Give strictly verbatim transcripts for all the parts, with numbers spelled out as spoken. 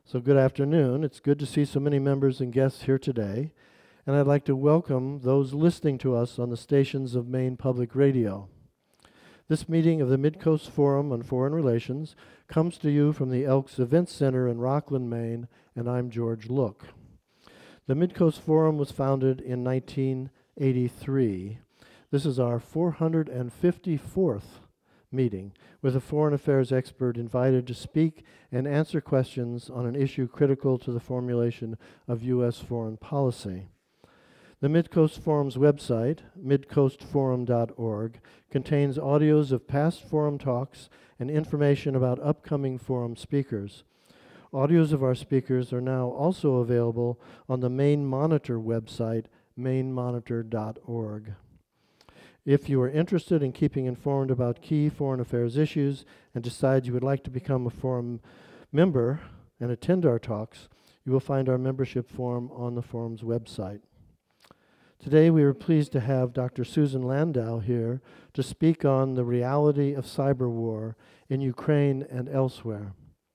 So good afternoon. It's good to see so many members and guests here today. And I'd like to welcome those listening to us on the stations of Maine Public Radio. This meeting of the Midcoast Forum on Foreign Relations comes to you from the Elks Event Center in Rockland, Maine, and I'm George Look. The Midcoast Forum was founded in nineteen eighty-three. This is our four hundred fifty-fourth meeting with a foreign affairs expert invited to speak and answer questions on an issue critical to the formulation of U S foreign policy. The Midcoast Forum's website, midcoast forum dot org, contains audios of past forum talks and information about upcoming forum speakers. Audios of our speakers are now also available on the Maine Monitor website, maine monitor dot org. If you are interested in keeping informed about key foreign affairs issues and decide you would like to become a forum member and attend our talks, you will find our membership form on the forum's website. Today we are pleased to have Doctor Susan Landau here to speak on the reality of cyber war in Ukraine and elsewhere.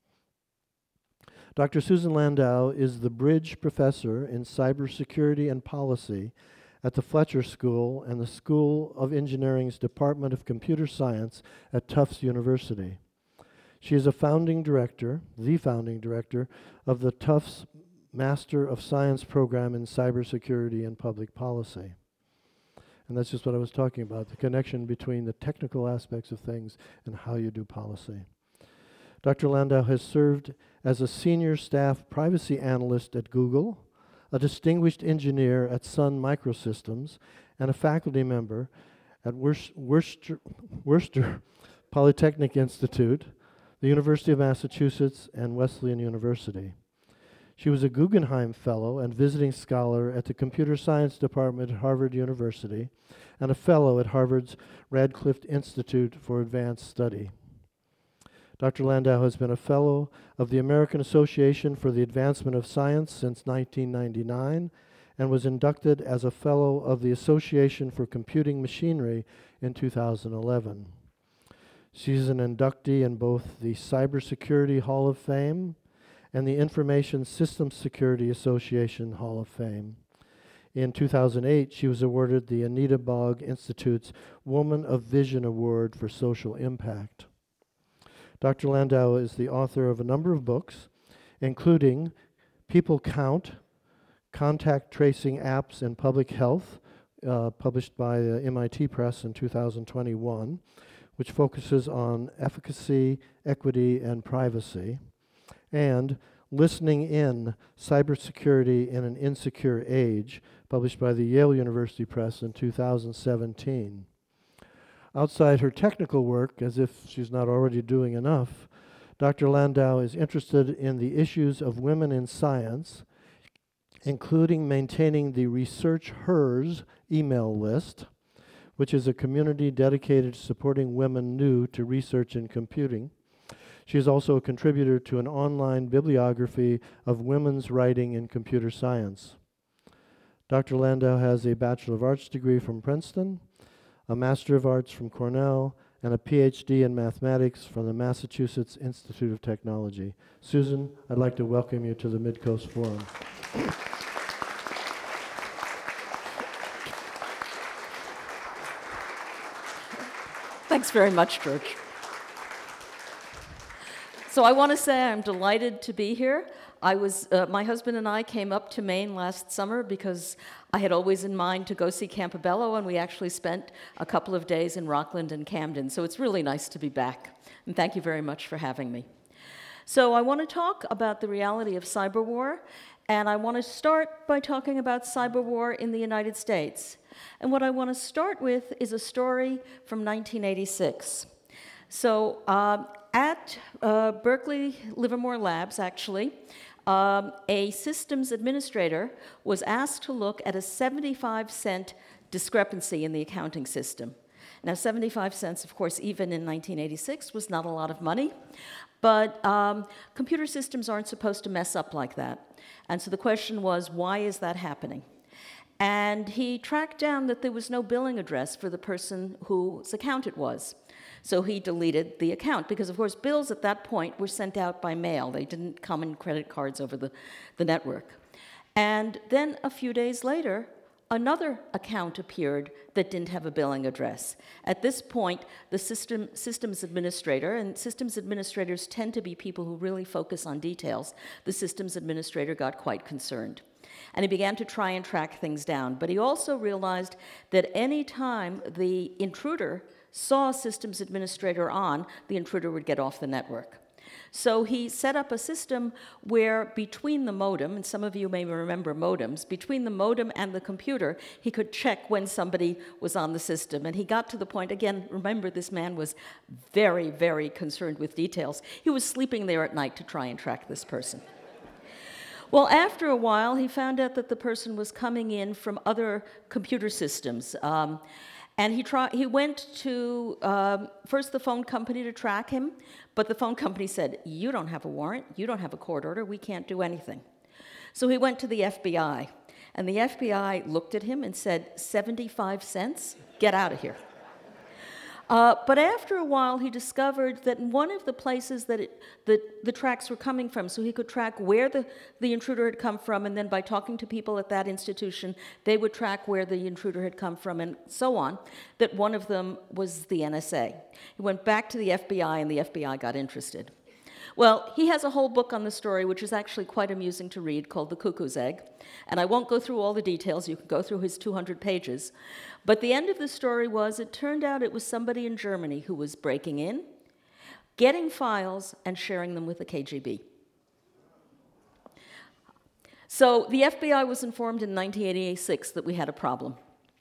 Doctor Susan Landau is the Bridge Professor in Cybersecurity and Policy at the Fletcher School and the School of Engineering's Department of Computer Science at Tufts University. She is a founding director, the founding director, of the Tufts Master of Science program in Cybersecurity and Public Policy. And that's just what I was talking about, the connection between the technical aspects of things and how you do policy. Doctor Landau has served as a senior staff privacy analyst at Google, a distinguished engineer at Sun Microsystems, and a faculty member at Worc- Worcester, Worcester Polytechnic Institute, the University of Massachusetts, and Wesleyan University. She was a Guggenheim Fellow and visiting scholar at the Computer Science Department at Harvard University, and a fellow at Harvard's Radcliffe Institute for Advanced Study. Doctor Landau has been a fellow of the American Association for the Advancement of Science since nineteen ninety-nine and was inducted as a fellow of the Association for Computing Machinery in two thousand eleven. She's an inductee in both the Cybersecurity Hall of Fame and the Information Systems Security Association Hall of Fame. In two thousand eight, she was awarded the Anita Bogg Institute's Woman of Vision Award for Social Impact. Doctor Landau is the author of a number of books, including People Count, Contact Tracing Apps and Public Health, uh, published by the M I T Press in two thousand twenty-one, which focuses on efficacy, equity, and privacy, and Listening In, Cybersecurity in an Insecure Age, published by the Yale University Press in two thousand seventeen. Outside her technical work, as if she's not already doing enough, Doctor Landau is interested in the issues of women in science, including maintaining the Research Hers email list, which is a community dedicated to supporting women new to research and computing. She is also a contributor to an online bibliography of women's writing in computer science. Doctor Landau has a Bachelor of Arts degree from Princeton, a Master of Arts from Cornell, and a P H D in mathematics from the Massachusetts Institute of Technology. Susan, I'd like to welcome you to the Midcoast Forum. Thanks very much, George. So I want to say I'm delighted to be here. I was, uh, my husband and I came up to Maine last summer because I had always in mind to go see Campobello, and we actually spent a couple of days in Rockland and Camden. So it's really nice to be back. And thank you very much for having me. So I want to talk about the reality of cyber war, and I want to start by talking about cyber war in the United States. And what I want to start with is a story from nineteen eighty-six. So uh, at uh, Berkeley Livermore Labs, actually, um, a systems administrator was asked to look at a seventy-five cent discrepancy in the accounting system. Now, seventy-five cents, of course, even in nineteen eighty-six, was not a lot of money, but um, computer systems aren't supposed to mess up like that. And so the question was, why is that happening? And he tracked down that there was no billing address for the person whose account it was. So he deleted the account because, of course, bills at that point were sent out by mail. They didn't come in credit cards over the, the network. And then a few days later, another account appeared that didn't have a billing address. At this point, the system, systems administrator, and systems administrators tend to be people who really focus on details, the systems administrator got quite concerned. And he began to try and track things down. But he also realized that any time the intruder saw a systems administrator on, the intruder would get off the network. So he set up a system where between the modem, and some of you may remember modems, between the modem and the computer, he could check when somebody was on the system. And he got to the point, again, remember this man was very, very concerned with details. He was sleeping there at night to try and track this person. Well, after a while, he found out that the person was coming in from other computer systems. Um, And he, try, he went to, um, first the phone company to track him, but the phone company said, you don't have a warrant, you don't have a court order, we can't do anything. So he went to the F B I, and the F B I looked at him and said, seventy-five cents? Get out of here. Uh, but after a while, he discovered that one of the places that it, the, the tracks were coming from, so he could track where the, the intruder had come from, and then by talking to people at that institution, they would track where the intruder had come from, and so on, that one of them was the N S A. He went back to the F B I, and the F B I got interested. Well, he has a whole book on the story, which is actually quite amusing to read, called The Cuckoo's Egg. And I won't go through all the details. You can go through his two hundred pages. But the end of the story was, it turned out it was somebody in Germany who was breaking in, getting files, and sharing them with the K G B. So the F B I was informed in nineteen eighty-six that we had a problem.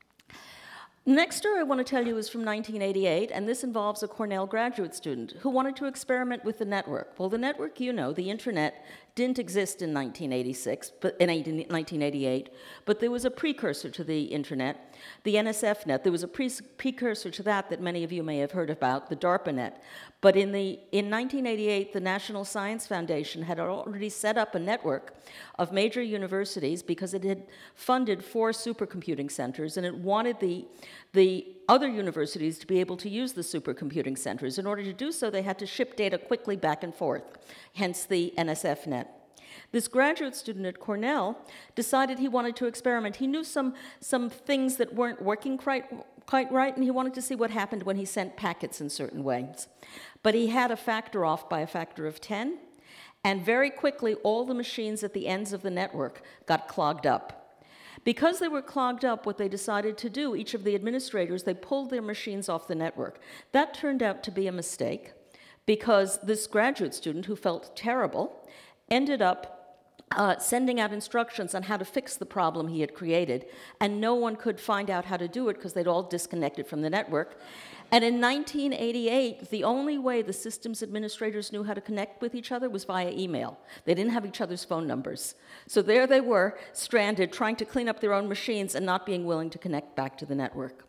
The next story I want to tell you is from nineteen eighty-eight, and this involves a Cornell graduate student who wanted to experiment with the network. Well, the network, you know, the internet, didn't exist in nineteen eighty-six, but in nineteen eighty-eight, but there was a precursor to the internet, the N S F net. There was a pre precursor to that that many of you may have heard about, the DARPANET. But in, the, in nineteen eighty-eight, the National Science Foundation had already set up a network of major universities because it had funded four supercomputing centers, and it wanted the, the other universities to be able to use the supercomputing centers. In order to do so, they had to ship data quickly back and forth, hence the N S F net. This graduate student at Cornell decided he wanted to experiment. He knew some, some things that weren't working quite, quite right, and he wanted to see what happened when he sent packets in certain ways. But he had a factor off by a factor of ten, and very quickly all the machines at the ends of the network got clogged up. Because they were clogged up, what they decided to do, each of the administrators, they pulled their machines off the network. That turned out to be a mistake, because this graduate student, who felt terrible, ended up uh, sending out instructions on how to fix the problem he had created, and no one could find out how to do it because they'd all disconnected from the network. And in nineteen eighty-eight, the only way the systems administrators knew how to connect with each other was via email. They didn't have each other's phone numbers. So there they were, stranded, trying to clean up their own machines and not being willing to connect back to the network.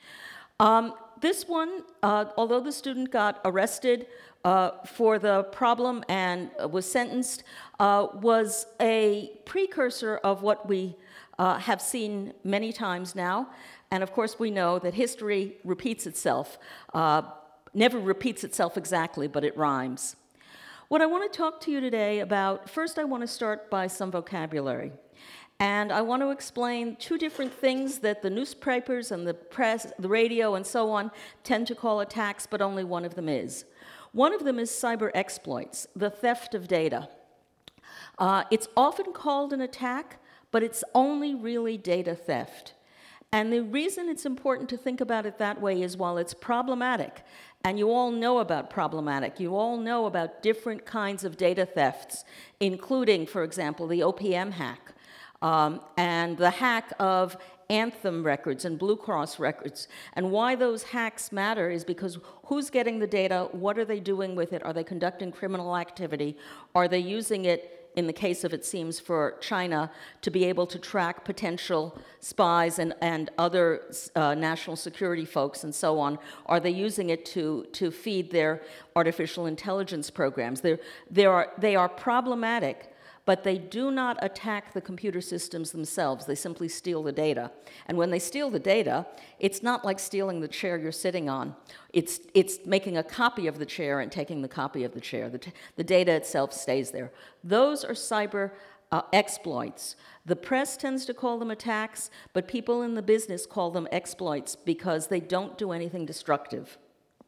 Um, this one, uh, although the student got arrested uh, for the problem and uh, was sentenced, uh, was a precursor of what we uh, have seen many times now. And of course, we know that history repeats itself, uh, never repeats itself exactly, but it rhymes. What I want to talk to you today about, first I want to start by some vocabulary. And I want to explain two different things that the newspapers and the press, the radio and so on tend to call attacks, but only one of them is. One of them is cyber exploits, the theft of data. Uh, it's often called an attack, but it's only really data theft. And the reason it's important to think about it that way is while it's problematic, and you all know about problematic, you all know about different kinds of data thefts, including, for example, the O P M hack, um, and the hack of Anthem records and Blue Cross records. And why those hacks matter is because who's getting the data, what are they doing with it, are they conducting criminal activity, are they using it, in the case of, it seems, for China, to be able to track potential spies and, and other uh, national security folks and so on? Are they using it to, to feed their artificial intelligence programs? They're, they are, they are problematic, but they do not attack the computer systems themselves. They simply steal the data. And when they steal the data, it's not like stealing the chair you're sitting on. It's, it's making a copy of the chair and taking the copy of the chair. The, t the data itself stays there. Those are cyber uh, exploits. The press tends to call them attacks, but people in the business call them exploits because they don't do anything destructive.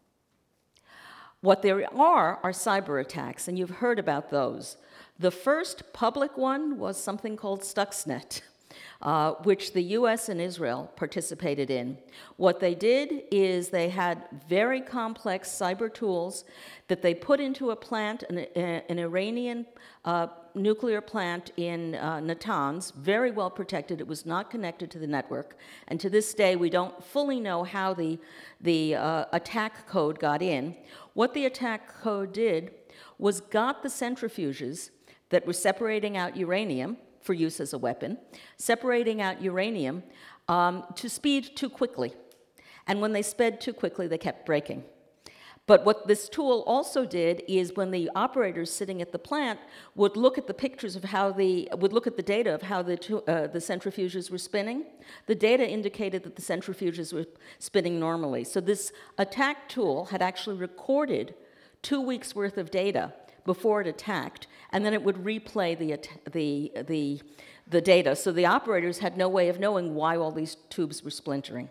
What there are are cyber attacks, and you've heard about those. The first public one was something called Stuxnet, uh, which the U S and Israel participated in. What they did is they had very complex cyber tools that they put into a plant, an, an Iranian uh, nuclear plant in uh, Natanz, very well protected. It was not connected to the network. And to this day, we don't fully know how the, the uh, attack code got in. What the attack code did was got the centrifuges that were separating out uranium for use as a weapon, separating out uranium um, to speed too quickly. And when they sped too quickly, they kept breaking. But what this tool also did is when the operators sitting at the plant would look at the pictures of how the, would look at the data of how the, uh, the centrifuges were spinning, the data indicated that the centrifuges were spinning normally. So this attack tool had actually recorded two weeks worth of data before it attacked, and then it would replay the, the, the, the data. So the operators had no way of knowing why all these tubes were splintering.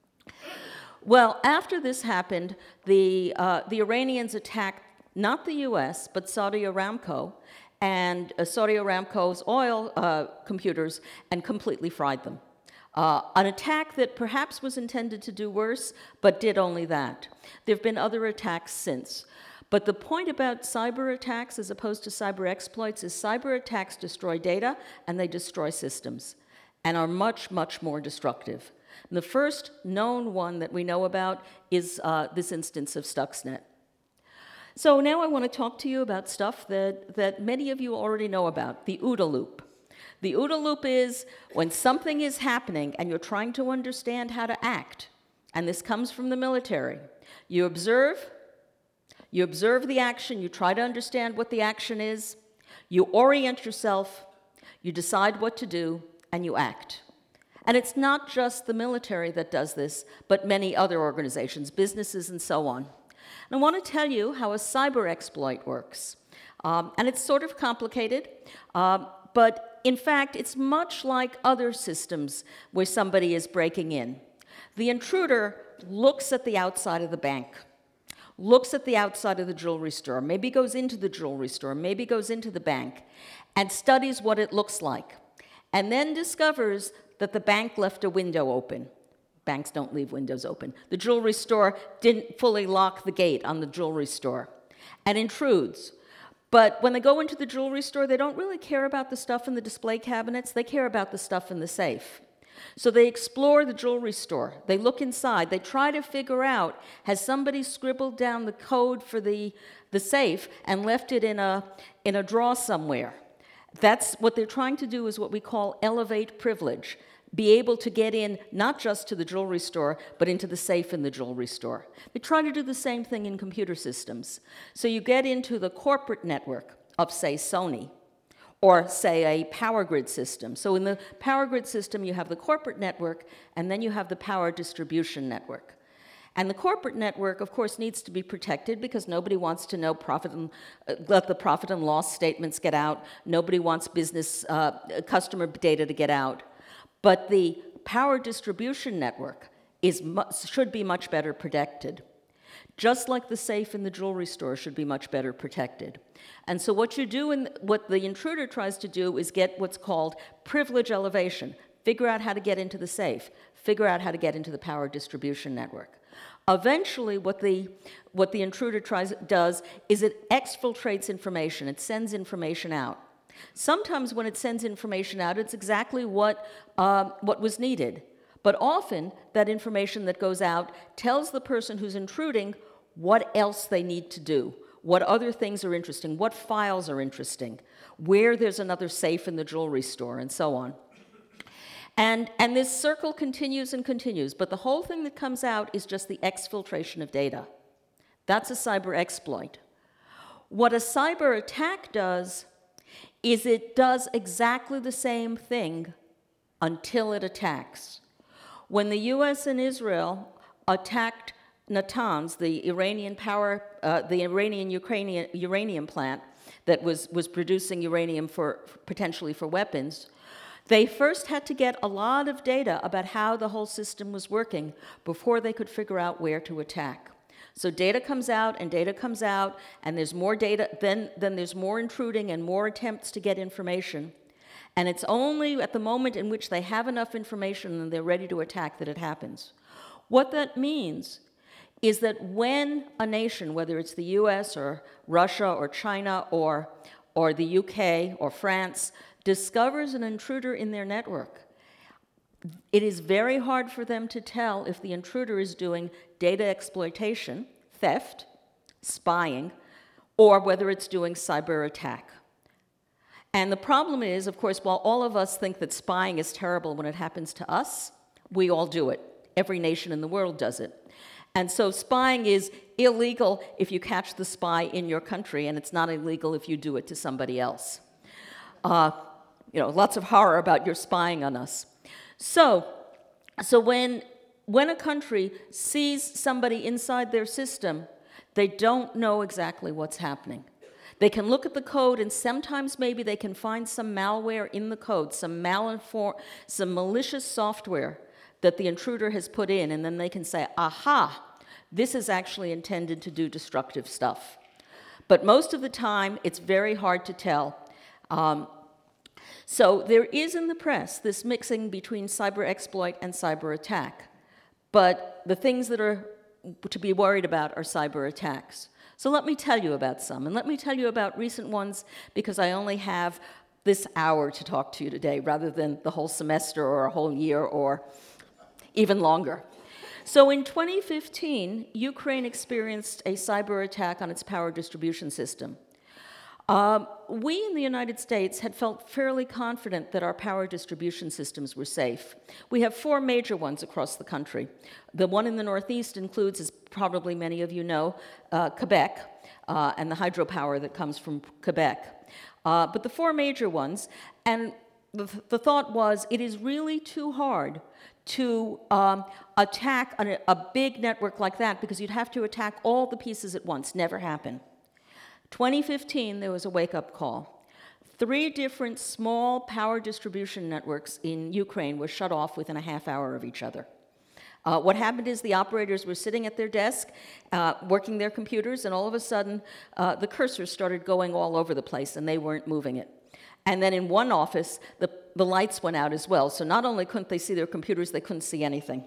Well, after this happened, the, uh, the Iranians attacked not the U S, but Saudi Aramco, and uh, Saudi Aramco's oil uh, computers, and completely fried them. Uh, an attack that perhaps was intended to do worse, but did only that. There have been other attacks since. But the point about cyber attacks as opposed to cyber exploits is cyber attacks destroy data and they destroy systems and are much, much more destructive. And the first known one that we know about is uh, this instance of Stuxnet. So now I want to talk to you about stuff that, that many of you already know about, the OODA loop. The OODA loop is when something is happening and you're trying to understand how to act, and this comes from the military. You observe, you observe the action, you try to understand what the action is, you orient yourself, you decide what to do, and you act. And it's not just the military that does this, but many other organizations, businesses, and so on. And I want to tell you how a cyber exploit works. Um, and it's sort of complicated, uh, but in fact, it's much like other systems where somebody is breaking in. The intruder looks at the outside of the bank, looks at the outside of the jewelry store, maybe goes into the jewelry store, maybe goes into the bank, and studies what it looks like, and then discovers that the bank left a window open. Banks don't leave windows open. The jewelry store didn't fully lock the gate on the jewelry store, and intrudes. But when they go into the jewelry store, they don't really care about the stuff in the display cabinets. They care about the stuff in the safe. So they explore the jewelry store. They look inside. They try to figure out, has somebody scribbled down the code for the, the safe and left it in a, in a drawer somewhere? That's what they're trying to do, is what we call elevate privilege. Be able to get in not just to the jewelry store, but into the safe in the jewelry store. They try to do the same thing in computer systems. So you get into the corporate network of, say, Sony, or say a power grid system. So in the power grid system, you have the corporate network, and then you have the power distribution network. And the corporate network, of course, needs to be protected because nobody wants to know profit and, uh, let the profit and loss statements get out. Nobody wants business uh, customer data to get out. But the power distribution network is should be much better protected. Just like the safe in the jewelry store should be much better protected. And so what you do, and what the intruder tries to do, is get what's called privilege elevation. Figure out how to get into the safe. Figure out how to get into the power distribution network. Eventually, what the, what the intruder tries, does is it exfiltrates information. It sends information out. Sometimes when it sends information out, it's exactly what, uh, what was needed. But often, that information that goes out tells the person who's intruding what else they need to do, what other things are interesting, what files are interesting, where there's another safe in the jewelry store, and so on. And, and this circle continues and continues, but the whole thing that comes out is just the exfiltration of data. That's a cyber exploit. What a cyber attack does is it does exactly the same thing until it attacks. When the U S and Israel attacked Natanz, the Iranian power, uh, the Iranian Ukrainian uranium plant that was, was producing uranium for, potentially for weapons, they first had to get a lot of data about how the whole system was working before they could figure out where to attack. So data comes out and data comes out, and there's more data, then, then there's more intruding and more attempts to get information. And it's only at the moment in which they have enough information and they're ready to attack that it happens. What that means is that when a nation, whether it's the U S or Russia or China or, or the U K or France, discovers an intruder in their network, it is very hard for them to tell if the intruder is doing data exploitation, theft, spying, or whether it's doing cyber attack. And the problem is, of course, while all of us think that spying is terrible when it happens to us, we all do it. Every nation in the world does it. And so spying is illegal if you catch the spy in your country, and it's not illegal if you do it to somebody else. Uh, you know, lots of horror about your spying on us. So, so when, when a country sees somebody inside their system, they don't know exactly what's happening. They can look at the code, and sometimes maybe they can find some malware in the code, some malinform, some malicious software that the intruder has put in, and then they can say, aha, this is actually intended to do destructive stuff. But most of the time, it's very hard to tell. Um, so there is in the press this mixing between cyber exploit and cyber attack. But the things that are to be worried about are cyber attacks. So let me tell you about some, and let me tell you about recent ones because I only have this hour to talk to you today rather than the whole semester or a whole year or even longer. So in twenty fifteen, Ukraine experienced a cyber attack on its power distribution system. Um, we in the United States had felt fairly confident that our power distribution systems were safe. We have four major ones across the country. The one in the Northeast includes, as probably many of you know, uh, Quebec, uh, and the hydropower that comes from Quebec. Uh, but the four major ones, and the, the thought was, it is really too hard to um, attack a, a big network like that because you'd have to attack all the pieces at once. Never happened. twenty fifteen, there was a wake-up call. Three different small power distribution networks in Ukraine were shut off within a half hour of each other. Uh, what happened is the operators were sitting at their desk, uh, working their computers, and all of a sudden, uh, the cursors started going all over the place, and they weren't moving it. And then in one office, the, the lights went out as well. So not only couldn't they see their computers, they couldn't see anything.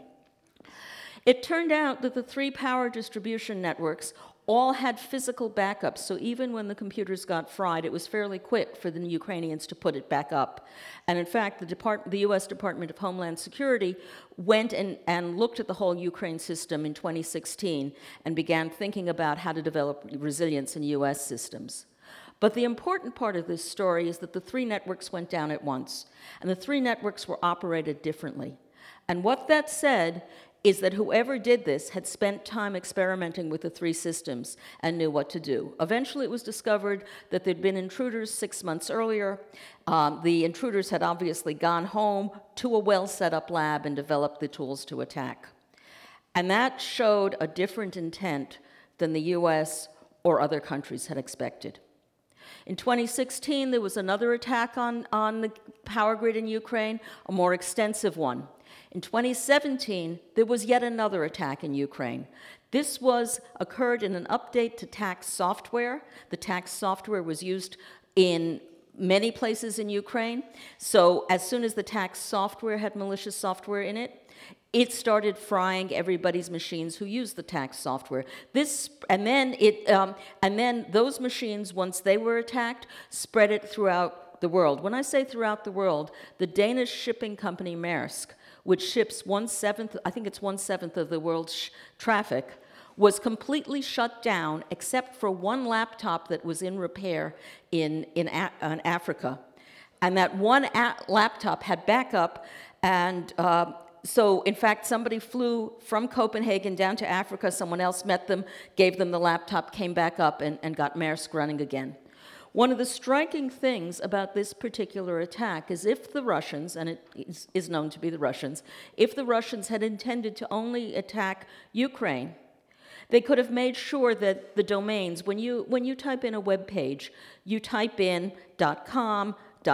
It turned out that the three power distribution networks all had physical backups. So even when the computers got fried, it was fairly quick for the Ukrainians to put it back up. And in fact, the, Depart- the U S Department of Homeland Security went and, and looked at the whole Ukraine system in twenty sixteen and began thinking about how to develop resilience in U S systems. But the important part of this story is that the three networks went down at once, and the three networks were operated differently. And what that said is that whoever did this had spent time experimenting with the three systems and knew what to do. Eventually, it was discovered that there'd been intruders six months earlier. Um, the intruders had obviously gone home to a well-set-up lab and developed the tools to attack. And that showed a different intent than the U S or other countries had expected. In twenty sixteen, there was another attack on, on the power grid in Ukraine, a more extensive one. In twenty seventeen, there was yet another attack in Ukraine. This was occurred in an update to tax software. The tax software was used in many places in Ukraine. So as soon as the tax software had malicious software in it, it started frying everybody's machines who use the tax software. This, and then it, um, and then those machines, once they were attacked, spread it throughout the world. When I say throughout the world, the Danish shipping company Maersk, which ships one seventh, I think it's one seventh of the world's sh- traffic, was completely shut down except for one laptop that was in repair in in, A- in Africa, and that one a- laptop had backup and. Uh, So, in fact, somebody flew from Copenhagen down to Africa, someone else met them, gave them the laptop, came back up, and, and got Maersk running again. One of the striking things about this particular attack is if the Russians, and it is, is known to be the Russians, if the Russians had intended to only attack Ukraine, they could have made sure that the domains, when you, when you type in a web page, you type in .com,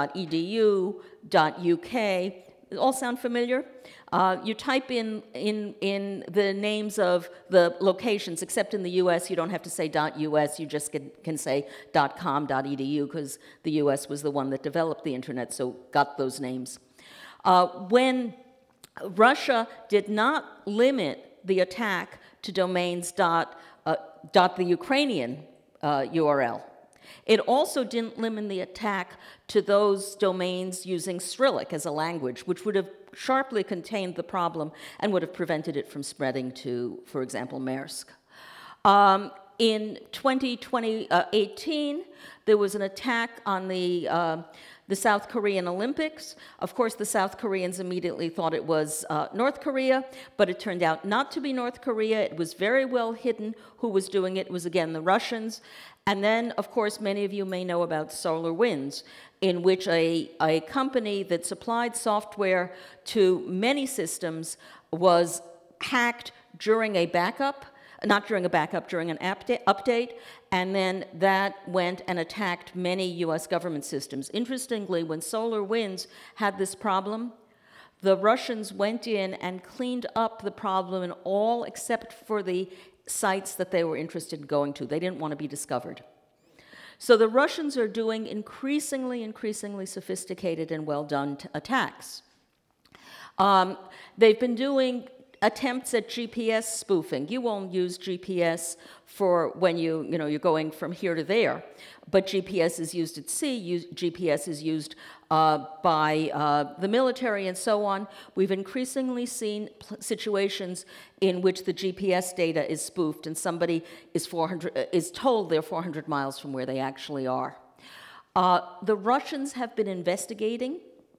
.edu, .uk, all sound familiar? Uh, you type in, in, in the names of the locations, except in the U S, you don't have to say .us, you just can, can say .com, .edu, because the U S was the one that developed the internet, so got those names. Uh, when Russia did not limit the attack to domains dot, uh, dot the Ukrainian uh, U R L, it also didn't limit the attack to those domains using Cyrillic as a language, which would have sharply contained the problem and would have prevented it from spreading to, for example, Maersk. Um, in twenty eighteen, there was an attack on the, uh, the South Korean Olympics. Of course, the South Koreans immediately thought it was uh, North Korea, but it turned out not to be North Korea. It was very well hidden who was doing it. It was, again, the Russians. And then, of course, many of you may know about SolarWinds, in which a, a company that supplied software to many systems was hacked during a backup, not during a backup, during an update, and then that went and attacked many U S government systems. Interestingly, when SolarWinds had this problem, the Russians went in and cleaned up the problem in all except for the sites that they were interested in going to. They didn't want to be discovered. So the Russians are doing increasingly, increasingly sophisticated and well-done attacks. Um, they've been doing attempts at G P S spoofing. You won't use G P S for when you, you know, you're going from here to there, but G P S is used at sea, use, G P S is used uh, by uh, the military and so on. We've increasingly seen situations in which the G P S data is spoofed and somebody is, four hundred, uh, is told they're four hundred miles from where they actually are. Uh, the Russians have been investigating.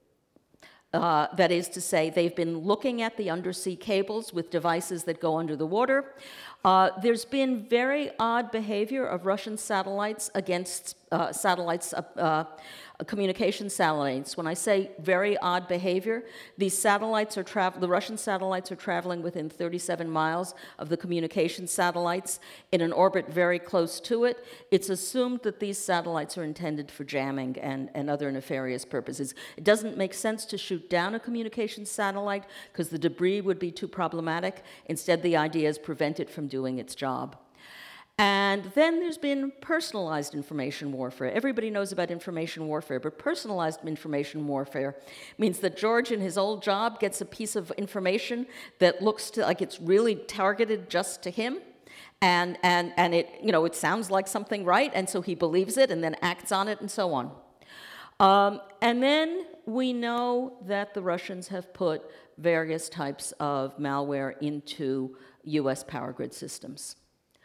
Uh, that is to say, they've been looking at the undersea cables with devices that go under the water. Uh, there's been very odd behavior of Russian satellites against uh, satellites, uh, uh, communication satellites. When I say very odd behavior, these satellites are travel. The Russian satellites are traveling within thirty-seven miles of the communication satellites in an orbit very close to it. It's assumed that these satellites are intended for jamming and, and other nefarious purposes. It doesn't make sense to shoot down a communication satellite because the debris would be too problematic. Instead, the idea is prevent it from doing its job. And then there's been personalized information warfare. Everybody knows about information warfare, but personalized information warfare means that George in his old job gets a piece of information that looks to, like it's really targeted just to him, and, and, and it, you know, it sounds like something right, and so he believes it and then acts on it and so on. Um, and then we know that the Russians have put various types of malware into U S power grid systems.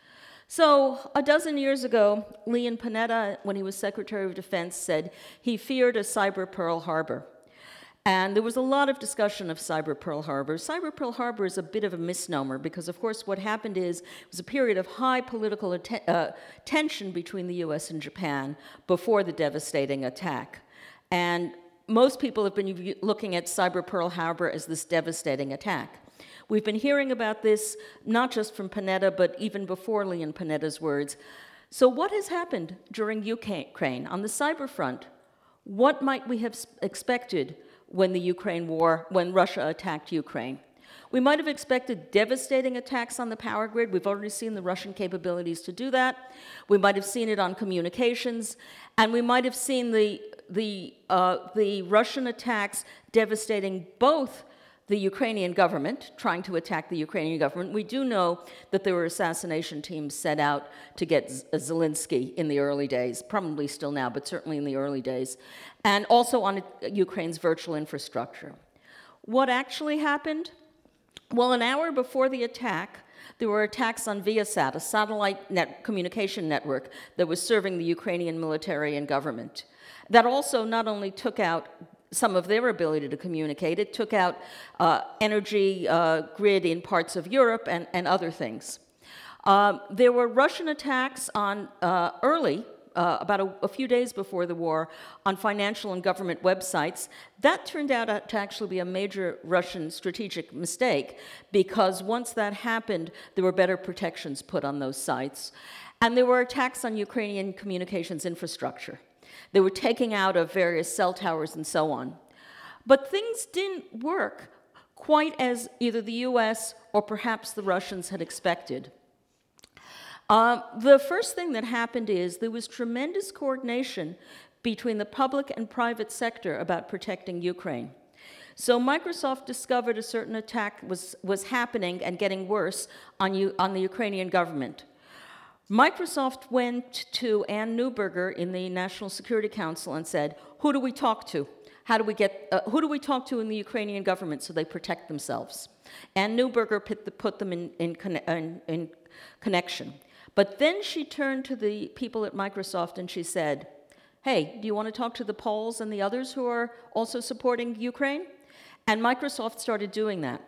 So a dozen years ago, Leon Panetta, when he was Secretary of Defense, said he feared a cyber Pearl Harbor. And there was a lot of discussion of cyber Pearl Harbor. Cyber Pearl Harbor is a bit of a misnomer because, of course, what happened is it was a period of high political uh, tension between the U S and Japan before the devastating attack. And most people have been looking at cyber Pearl Harbor as this devastating attack. We've been hearing about this not just from Panetta, but even before Leon Panetta's words. So what has happened during Ukraine on the cyber front? What might we have expected when the Ukraine war, when Russia attacked Ukraine? We might have expected devastating attacks on the power grid. We've already seen the Russian capabilities to do that. We might have seen it on communications, and we might have seen the, the, uh, the Russian attacks devastating both the Ukrainian government, trying to attack the Ukrainian government. We do know that there were assassination teams set out to get Zelensky in the early days, probably still now, but certainly in the early days, and also on Ukraine's virtual infrastructure. What actually happened? Well, an hour before the attack, there were attacks on Viasat, a satellite net communication network that was serving the Ukrainian military and government. That also not only took out some of their ability to communicate, it took out uh, energy uh, grid in parts of Europe and, and other things. Um, there were Russian attacks on uh, early, uh, about a, a few days before the war, on financial and government websites. That turned out to actually be a major Russian strategic mistake, because once that happened, there were better protections put on those sites. And there were attacks on Ukrainian communications infrastructure. They were taking out of various cell towers and so on. But things didn't work quite as either the U S or perhaps the Russians had expected. Uh, the first thing that happened is there was tremendous coordination between the public and private sector about protecting Ukraine. So Microsoft discovered a certain attack was, was happening and getting worse on, U, on the Ukrainian government. Microsoft went to Ann Neuberger in the National Security Council and said, who do we talk to? How do we get, uh, who do we talk to in the Ukrainian government so they protect themselves? Ann Neuberger put, the, put them in, in, in, in connection. But then she turned to the people at Microsoft and she said, hey, do you want to talk to the Poles and the others who are also supporting Ukraine? And Microsoft started doing that.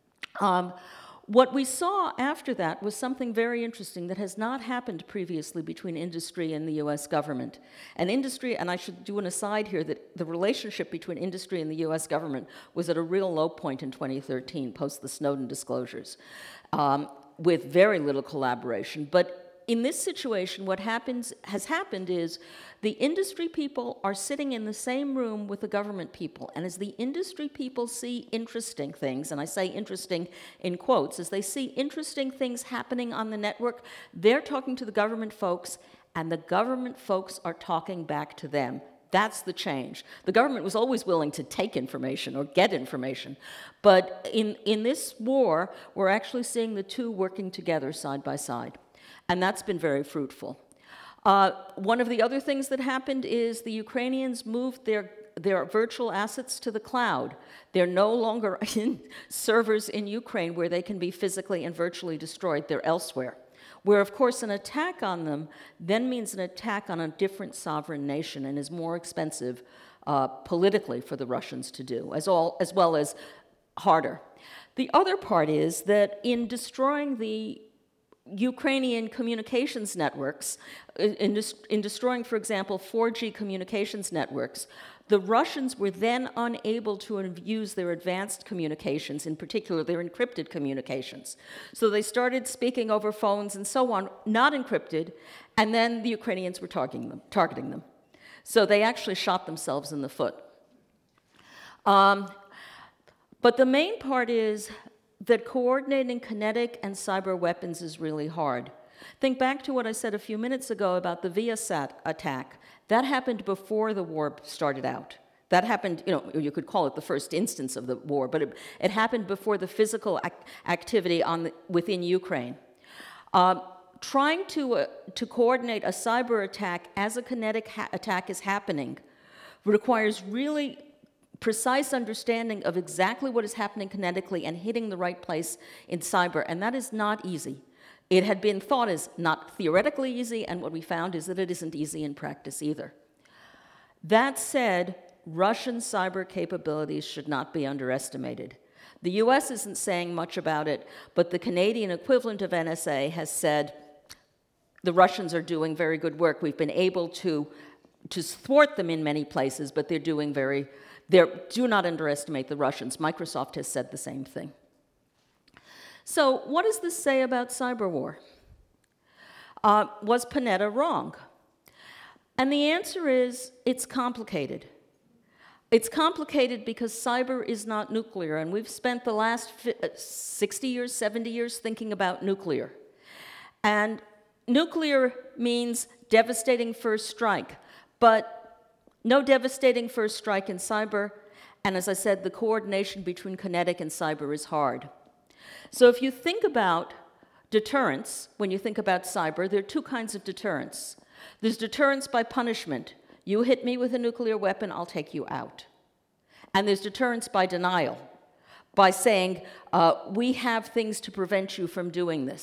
Um, what we saw after that was something very interesting that has not happened previously between industry and the U S government. And industry, and I should do an aside here, that the relationship between industry and the U S government was at a real low point in twenty thirteen, post the Snowden disclosures, um, with very little collaboration. But in this situation, what happens, has happened is the industry people are sitting in the same room with the government people. And as the industry people see interesting things, and I say interesting in quotes, as they see interesting things happening on the network, they're talking to the government folks, and the government folks are talking back to them. That's the change. The government was always willing to take information or get information. But in, in this war, we're actually seeing the two working together side by side. And that's been very fruitful. Uh, one of the other things that happened is the Ukrainians moved their, their virtual assets to the cloud. They're no longer in servers in Ukraine where they can be physically and virtually destroyed. They're elsewhere. Where, of course, an attack on them then means an attack on a different sovereign nation and is more expensive uh, politically for the Russians to do, as, all, as well as harder. The other part is that in destroying the Ukrainian communications networks, in, des in destroying, for example, four G communications networks, the Russians were then unable to use their advanced communications, in particular their encrypted communications. So they started speaking over phones and so on, not encrypted, and then the Ukrainians were targeting them. Targeting them. So they actually shot themselves in the foot. Um, but the main part is that coordinating kinetic and cyber weapons is really hard. Think back to what I said a few minutes ago about the Viasat attack. That happened before the war started out. That happened, you know, you could call it the first instance of the war, but it, it happened before the physical ac activity on the, within Ukraine. Uh, trying to, uh, to coordinate a cyber attack as a kinetic ha attack is happening requires really precise understanding of exactly what is happening kinetically and hitting the right place in cyber, and that is not easy. It had been thought as not theoretically easy, and what we found is that it isn't easy in practice either. That said, Russian cyber capabilities should not be underestimated. The U S isn't saying much about it, but the Canadian equivalent of N S A has said, the Russians are doing very good work. We've been able to, to thwart them in many places, but they're doing very They're, do not underestimate the Russians. Microsoft has said the same thing. So what does this say about cyber war? Uh, was Panetta wrong? And the answer is, it's complicated. It's complicated because cyber is not nuclear, and we've spent the last sixty years, seventy years thinking about nuclear. And nuclear means devastating first strike, but no devastating first strike in cyber, and as I said, the coordination between kinetic and cyber is hard. So if you think about deterrence, when you think about cyber, there are two kinds of deterrence. There's deterrence by punishment. You hit me with a nuclear weapon, I'll take you out. And there's deterrence by denial, by saying, uh, we have things to prevent you from doing this.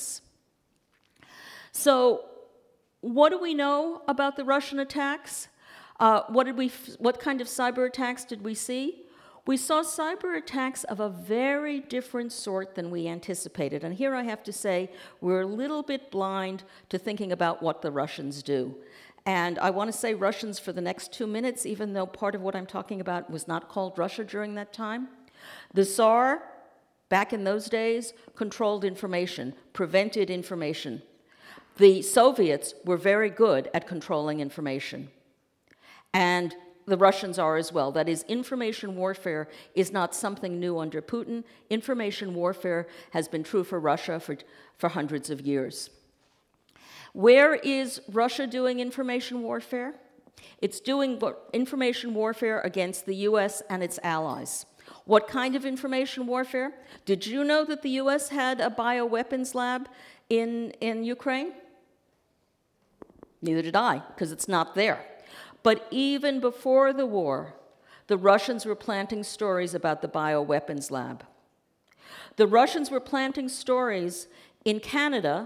So what do we know about the Russian attacks? Uh, what, did we, what kind of cyber attacks did we see? We saw cyber attacks of a very different sort than we anticipated. And here I have to say, we're a little bit blind to thinking about what the Russians do. And I want to say Russians for the next two minutes, even though part of what I'm talking about was not called Russia during that time. The Tsar, back in those days, controlled information, prevented information. The Soviets were very good at controlling information. And the Russians are as well. That is, information warfare is not something new under Putin. Information warfare has been true for Russia for, for hundreds of years. Where is Russia doing information warfare? It's doing information warfare against the U S and its allies. What kind of information warfare? Did you know that the U S had a bioweapons lab in, in Ukraine? Neither did I, because it's not there. But even before the war, the Russians were planting stories about the bioweapons lab. The Russians were planting stories in Canada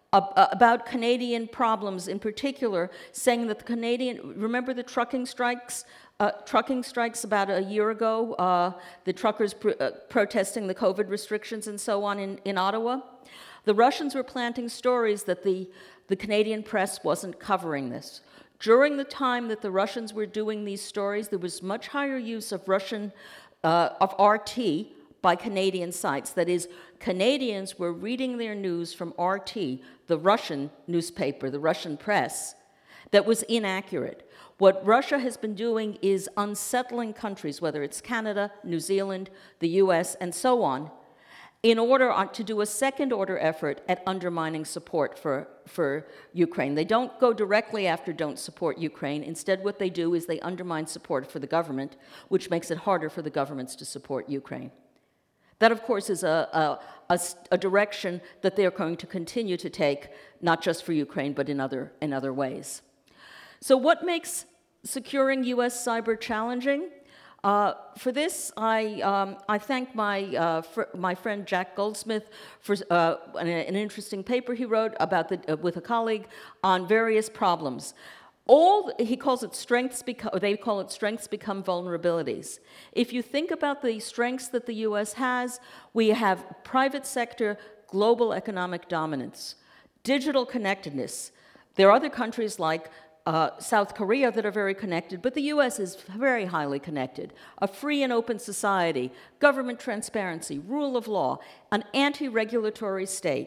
about Canadian problems in particular, saying that the Canadian, remember the trucking strikes? Uh, trucking strikes about a year ago, uh, the truckers pr uh, protesting the COVID restrictions and so on in, in Ottawa? The Russians were planting stories that the, the Canadian press wasn't covering this. During the time that the Russians were doing these stories, there was much higher use of Russian, uh, of R T by Canadian sites. That is, Canadians were reading their news from R T, the Russian newspaper, the Russian press, that was inaccurate. What Russia has been doing is unsettling countries, whether it's Canada, New Zealand, the U S, and so on, in order to do a second-order effort at undermining support for, for Ukraine. They don't go directly after don't support Ukraine. Instead, what they do is they undermine support for the government, which makes it harder for the governments to support Ukraine. That, of course, is a, a, a, a direction that they're going to continue to take, not just for Ukraine, but in other, in other ways. So what makes securing U S cyber challenging? Uh, for this, I, um, I thank my, uh, fr my friend Jack Goldsmith for uh, an, an interesting paper he wrote about the, uh, with a colleague on various problems. All, he calls it strengths, become, they call it strengths become vulnerabilities. If you think about the strengths that the U S has, we have private sector, global economic dominance, digital connectedness. There are other countries like Uh, South Korea that are very connected, but the U S is very highly connected. A free and open society, government transparency, rule of law, an anti-regulatory state.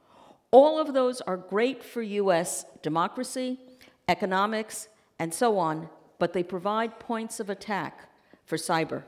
All of those are great for U S democracy, economics, and so on, but they provide points of attack for cyber.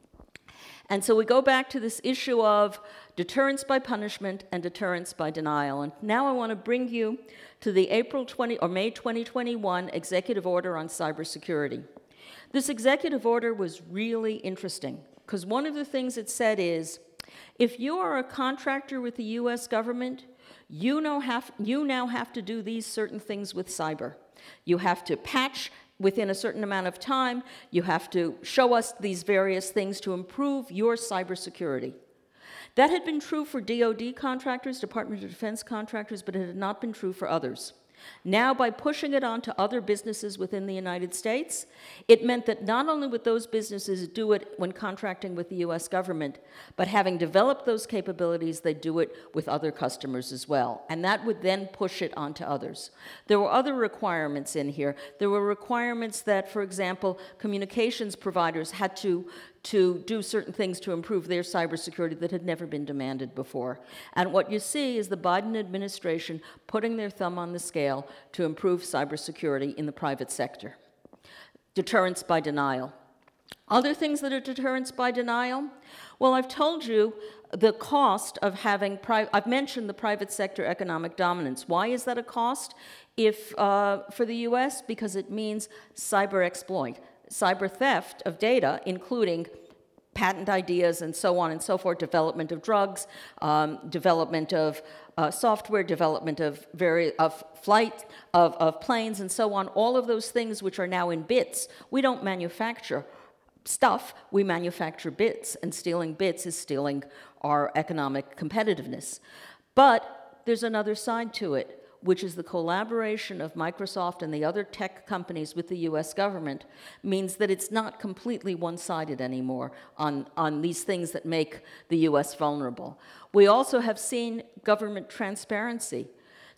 And so we go back to this issue of deterrence by punishment and deterrence by denial. And now I want to bring you to the April twentieth or May twenty twenty-one executive order on cybersecurity. This executive order was really interesting because one of the things it said is, if you are a contractor with the U S government, you, know have, you now have to do these certain things with cyber. You have to patch within a certain amount of time. You have to show us these various things to improve your cybersecurity. That had been true for D O D contractors, Department of Defense contractors, but it had not been true for others. Now, by pushing it on to other businesses within the United States, it meant that not only would those businesses do it when contracting with the U S government, but having developed those capabilities, they'd do it with other customers as well. And that would then push it on to others. There were other requirements in here. There were requirements that, for example, communications providers had to to do certain things to improve their cybersecurity that had never been demanded before. And what you see is the Biden administration putting their thumb on the scale to improve cybersecurity in the private sector. Deterrence by denial. Other things that are deterrence by denial? Well, I've told you the cost of having, I've mentioned the private sector economic dominance. Why is that a cost if, uh, for the U S? Because it means cyber exploit. Cyber theft of data, including patent ideas and so on and so forth, development of drugs, um, development of uh, software, development of, very, of flight, of, of planes and so on, all of those things which are now in bits. We don't manufacture stuff, we manufacture bits, and stealing bits is stealing our economic competitiveness. But there's another side to it, which is the collaboration of Microsoft and the other tech companies with the U S government, means that it's not completely one-sided anymore on, on these things that make the U S vulnerable. We also have seen government transparency.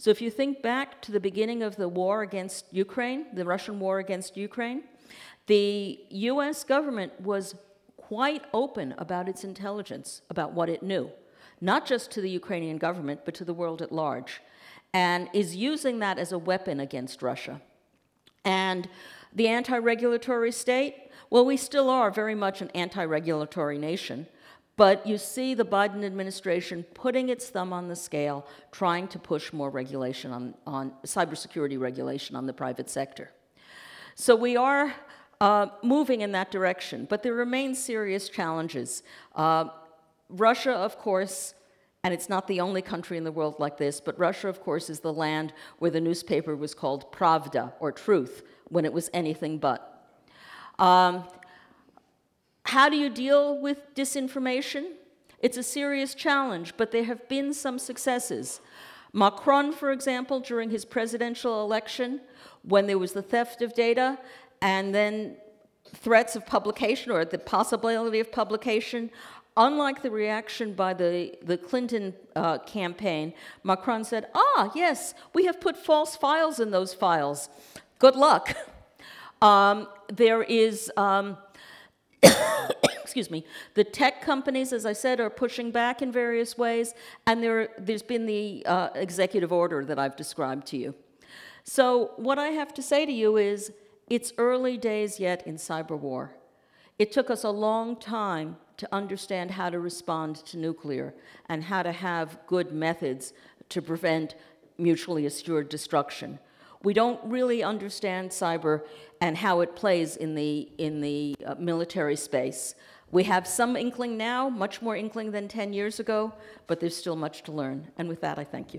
So if you think back to the beginning of the war against Ukraine, the Russian war against Ukraine, the U S government was quite open about its intelligence, about what it knew, not just to the Ukrainian government, but to the world at large, and is using that as a weapon against Russia. And the anti-regulatory state, well, we still are very much an anti-regulatory nation, but you see the Biden administration putting its thumb on the scale, trying to push more regulation on, on cybersecurity regulation on the private sector. So we are uh, moving in that direction, but there remain serious challenges. Uh, Russia, of course, and it's not the only country in the world like this, but Russia, of course, is the land where the newspaper was called Pravda, or Truth, when it was anything but. Um, how do you deal with disinformation? It's a serious challenge, but there have been some successes. Macron, for example, during his presidential election, when there was the theft of data and then threats of publication or the possibility of publication, unlike the reaction by the, the Clinton uh, campaign, Macron said, ah, yes, we have put false files in those files. Good luck. Um, there is, um, excuse me, the tech companies, as I said, are pushing back in various ways, and there, there's been the uh, executive order that I've described to you. So what I have to say to you is, it's early days yet in cyber war. It took us a long time to understand how to respond to nuclear and how to have good methods to prevent mutually assured destruction. We don't really understand cyber and how it plays in the, in the uh, military space. We have some inkling now, much more inkling than ten years ago, but there's still much to learn. And with that, I thank you.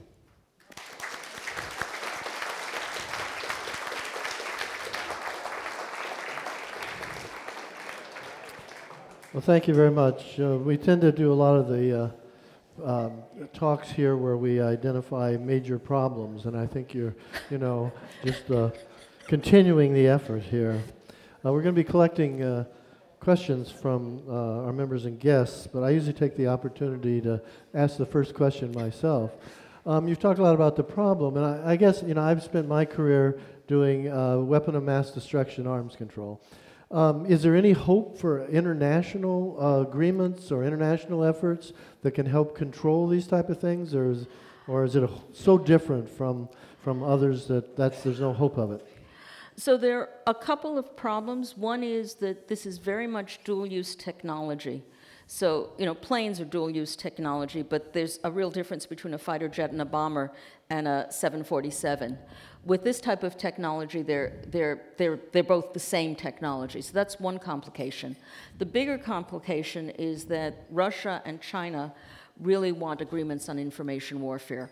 Well, thank you very much. Uh, we tend to do a lot of the uh, um, talks here where we identify major problems, and I think you're, you know, just uh, continuing the effort here. Uh, we're going to be collecting uh, questions from uh, our members and guests, but I usually take the opportunity to ask the first question myself. Um, you've talked a lot about the problem, and I, I guess, you know, I've spent my career doing uh, weapon of mass destruction arms control. Um, is there any hope for international uh, agreements or international efforts that can help control these type of things, or is, or is it a, so different from from others that that's, there's no hope of it? So there are a couple of problems. One is that this is very much dual-use technology. So, you know, planes are dual-use technology, but there's a real difference between a fighter jet and a bomber and a seven forty-seven. With this type of technology, they're, they're, they're, they're both the same technology. So that's one complication. The bigger complication is that Russia and China really want agreements on information warfare.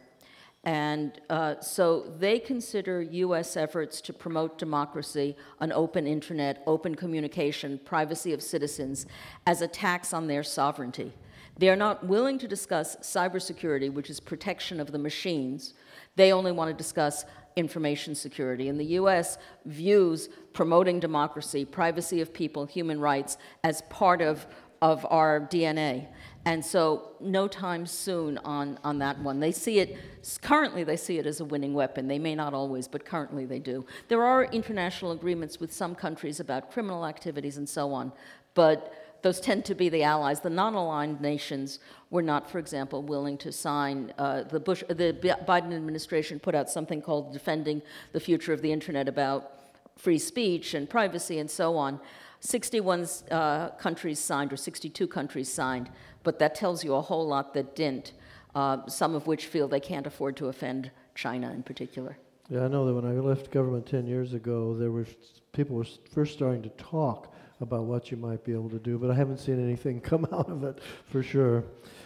And uh, so they consider U S efforts to promote democracy, an open internet, open communication, privacy of citizens, as attacks on their sovereignty. They are not willing to discuss cybersecurity, which is protection of the machines. They only want to discuss information security. And the U S views promoting democracy, privacy of people, human rights as part of, of our D N A. And so no time soon on, on that one. They see it, currently they see it as a winning weapon. They may not always, but currently they do. There are international agreements with some countries about criminal activities and so on, but those tend to be the allies. The non-aligned nations were not, for example, willing to sign. Uh, the Bush, the Biden administration put out something called Defending the Future of the Internet about free speech and privacy and so on. sixty-one uh, countries signed, or sixty-two countries signed, but that tells you a whole lot that didn't, uh, some of which feel they can't afford to offend China in particular. Yeah, I know that when I left government ten years ago, there were people were first starting to talk about what you might be able to do, but I haven't seen anything come out of it for sure.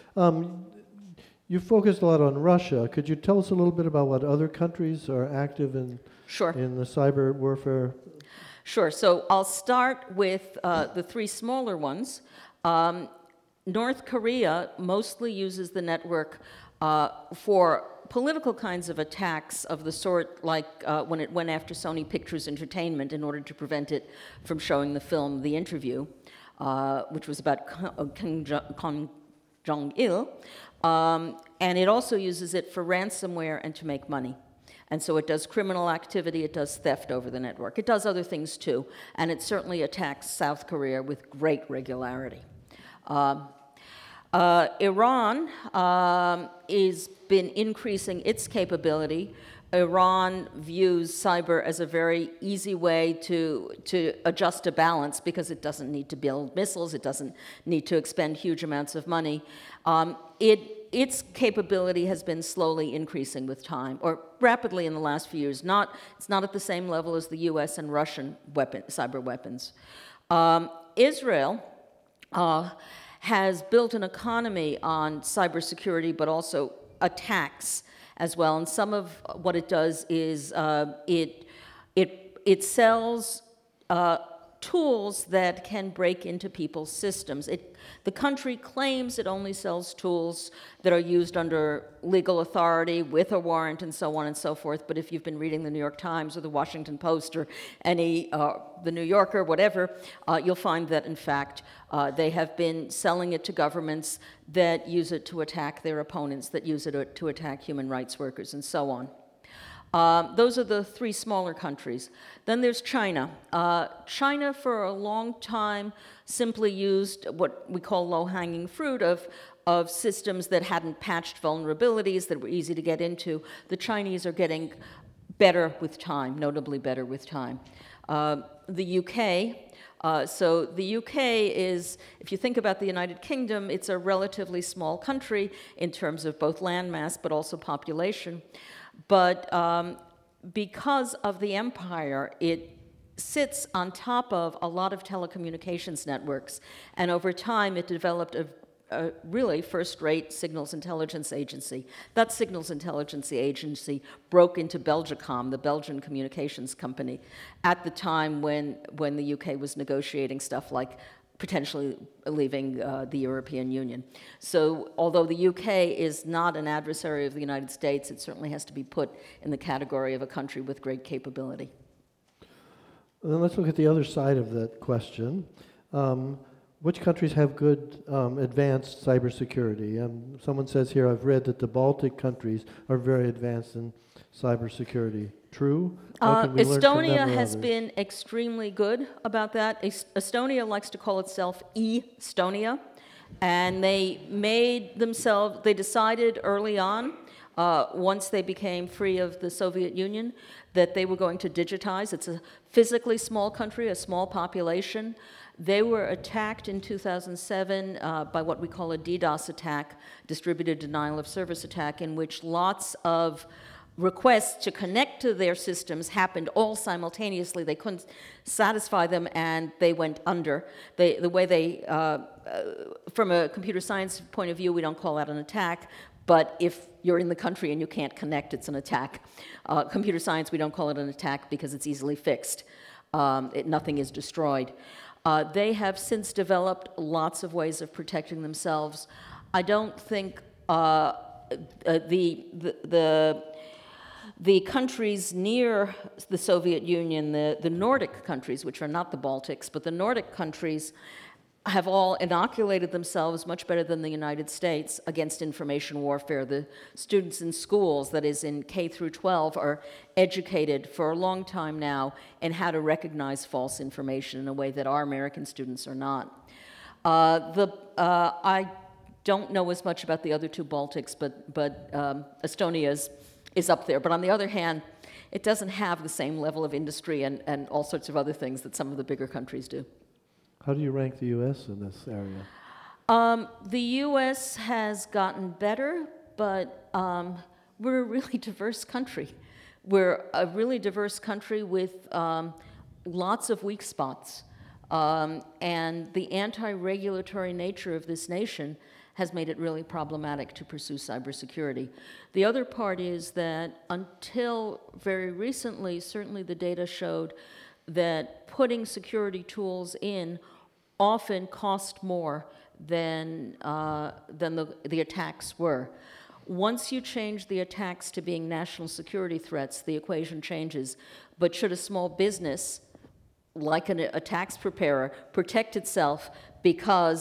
Um, you focused a lot on Russia. Could you tell us a little bit about what other countries are active in, Sure. in the cyber warfare? Sure. So I'll start with uh, the three smaller ones. Um, North Korea mostly uses the network uh, for political kinds of attacks of the sort like uh, when it went after Sony Pictures Entertainment in order to prevent it from showing the film The Interview, uh, which was about Kim Jong-il. Um, and it also uses it for ransomware and to make money. And so it does criminal activity, it does theft over the network. It does other things too, and it certainly attacks South Korea with great regularity. Um, uh, Iran um, has been increasing its capability. Iran views cyber as a very easy way to, to adjust a balance because it doesn't need to build missiles, it doesn't need to expend huge amounts of money. Um, it, its capability has been slowly increasing with time, or rapidly in the last few years. Not, it's not at the same level as the U S and Russian weapon, cyber weapons. Um, Israel uh, has built an economy on cybersecurity, but also attacks as well. And some of what it does is uh, it, it, it sells uh, tools that can break into people's systems. It, the country claims it only sells tools that are used under legal authority with a warrant and so on and so forth. But if you've been reading the New York Times or the Washington Post or any, uh, the New Yorker, whatever, uh, you'll find that in fact uh, they have been selling it to governments that use it to attack their opponents, that use it to attack human rights workers and so on. Um, those are the three smaller countries. Then there's China. Uh, China, for a long time, simply used what we call low-hanging fruit of, of systems that hadn't patched vulnerabilities, that were easy to get into. The Chinese are getting better with time, notably better with time. Uh, the U K, uh, so the U K is, if you think about the United Kingdom, it's a relatively small country in terms of both landmass, but also population. But um, because of the empire, it sits on top of a lot of telecommunications networks. And over time, it developed a, a really first-rate signals intelligence agency. That signals intelligence agency broke into Belgacom, the Belgian communications company, at the time when, when the U K was negotiating stuff like potentially leaving uh, the European Union. So although the U K is not an adversary of the United States, it certainly has to be put in the category of a country with great capability. And then let's look at the other side of that question. Um, which countries have good um, advanced cybersecurity? Um, someone says here, I've read that the Baltic countries are very advanced in cybersecurity. True? Uh, we learn from Estonia them or has others? been extremely good about that. Es- Estonia likes to call itself E-Stonia, and they made themselves, they decided early on, uh, once they became free of the Soviet Union, that they were going to digitize. It's a physically small country, a small population. They were attacked in two thousand seven uh, by what we call a DDoS attack, distributed denial of service attack, in which lots of requests to connect to their systems happened all simultaneously. They couldn't satisfy them, and they went under. They, the way they, uh, uh, from a computer science point of view, we don't call that an attack, but if you're in the country and you can't connect, it's an attack. Uh, computer science, we don't call it an attack because it's easily fixed. Um, it, nothing is destroyed. Uh, they have since developed lots of ways of protecting themselves. I don't think uh, uh, the, the, the The countries near the Soviet Union, the, the Nordic countries, which are not the Baltics, but the Nordic countries, have all inoculated themselves much better than the United States against information warfare. The students in schools, that is in K through twelve, are educated for a long time now in how to recognize false information in a way that our American students are not. Uh, the, uh, I don't know as much about the other two Baltics, but, but um, Estonia's is up there. But on the other hand, it doesn't have the same level of industry and, and all sorts of other things that some of the bigger countries do. How do you rank the U S in this area? Um, the U S has gotten better, but um, we're a really diverse country. We're a really diverse country with um, lots of weak spots. Um, and the anti-regulatory nature of this nation has made it really problematic to pursue cybersecurity. The other part is that until very recently, certainly the data showed that putting security tools in often cost more than, uh, than the, the attacks were. Once you change the attacks to being national security threats, the equation changes. But should a small business, like an, a tax preparer, protect itself because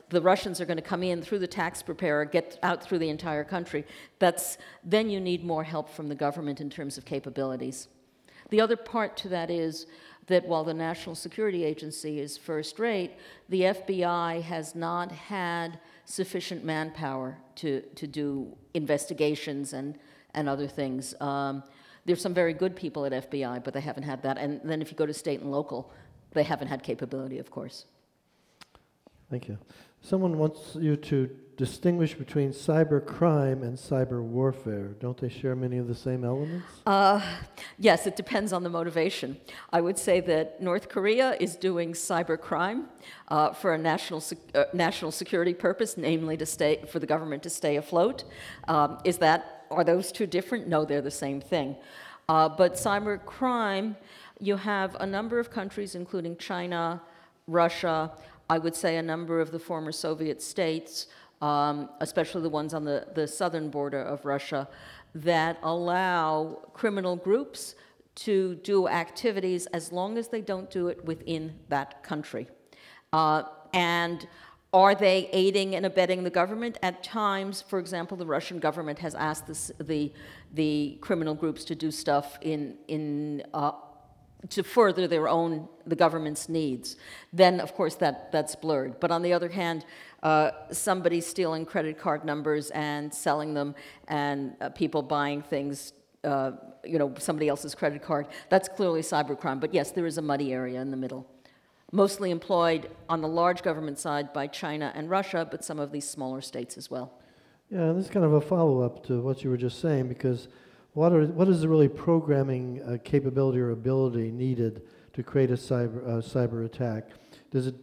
the Russians are going to come in through the tax preparer, get out through the entire country. That's, then you need more help from the government in terms of capabilities. The other part to that is that while the National Security Agency is first rate, the F B I has not had sufficient manpower to, to do investigations and, and other things. Um, there's some very good people at F B I, but they haven't had that. And then if you go to state and local, they haven't had capability, of course. Thank you. Someone wants you to distinguish between cyber crime and cyber warfare. Don't they share many of the same elements? Uh, yes, it depends on the motivation. I would say that North Korea is doing cyber crime uh, for a national sec uh, national security purpose, namely to stay for the government to stay afloat. Um, is that are those two different? No, they're the same thing. Uh, but cyber crime, you have a number of countries, including China, Russia. I would say a number of the former Soviet states, um, especially the ones on the, the southern border of Russia, that allow criminal groups to do activities as long as they don't do it within that country. Uh, and are they aiding and abetting the government? At times, for example, the Russian government has asked this, the, the criminal groups to do stuff in, in uh, to further their own, the government's needs, then of course that, that's blurred. But on the other hand, uh, somebody stealing credit card numbers and selling them and uh, people buying things, uh, you know, somebody else's credit card, that's clearly cybercrime. But yes, there is a muddy area in the middle. Mostly employed on the large government side by China and Russia, but some of these smaller states as well. Yeah, this is kind of a follow-up to what you were just saying, because What, are, what is the really programming uh, capability or ability needed to create a cyber, uh, cyber attack? Does it,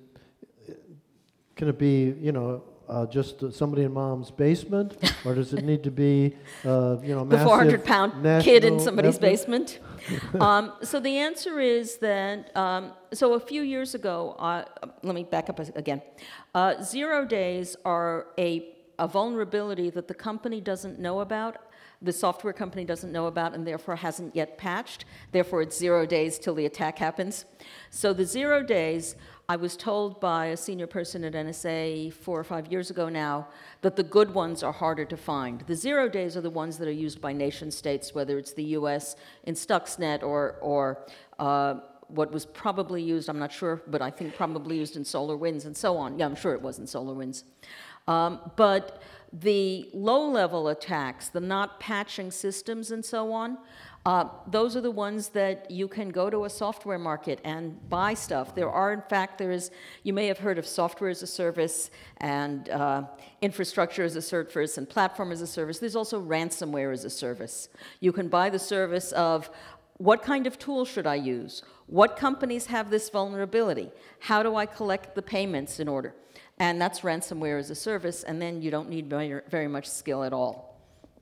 can it be, you know, uh, just uh, somebody in mom's basement, or does it need to be, uh, you know, the massive four hundred pound kid in somebody's effort? basement? um, so the answer is that, um, so a few years ago, uh, let me back up again. Uh, zero days are a, a vulnerability that the company doesn't know about, the software company doesn't know about, and therefore hasn't yet patched. Therefore, it's zero days till the attack happens. So the zero days, I was told by a senior person at N S A four or five years ago now, that the good ones are harder to find. The zero days are the ones that are used by nation states, whether it's the U S in Stuxnet or, or uh, what was probably used, I'm not sure, but I think probably used in SolarWinds and so on. Yeah, I'm sure it was in SolarWinds. Um, but the low-level attacks, the not patching systems and so on, uh, those are the ones that you can go to a software market and buy stuff. There are, in fact, there is, you may have heard of software as a service and uh, infrastructure as a service and platform as a service. There's also ransomware as a service. You can buy the service of what kind of tool should I use? What companies have this vulnerability? How do I collect the payments in order? And that's ransomware as a service, and then you don't need very, very much skill at all.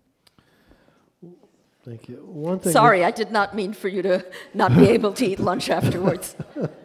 Thank you. One thing Sorry, I did not mean for you to not be able to eat lunch afterwards.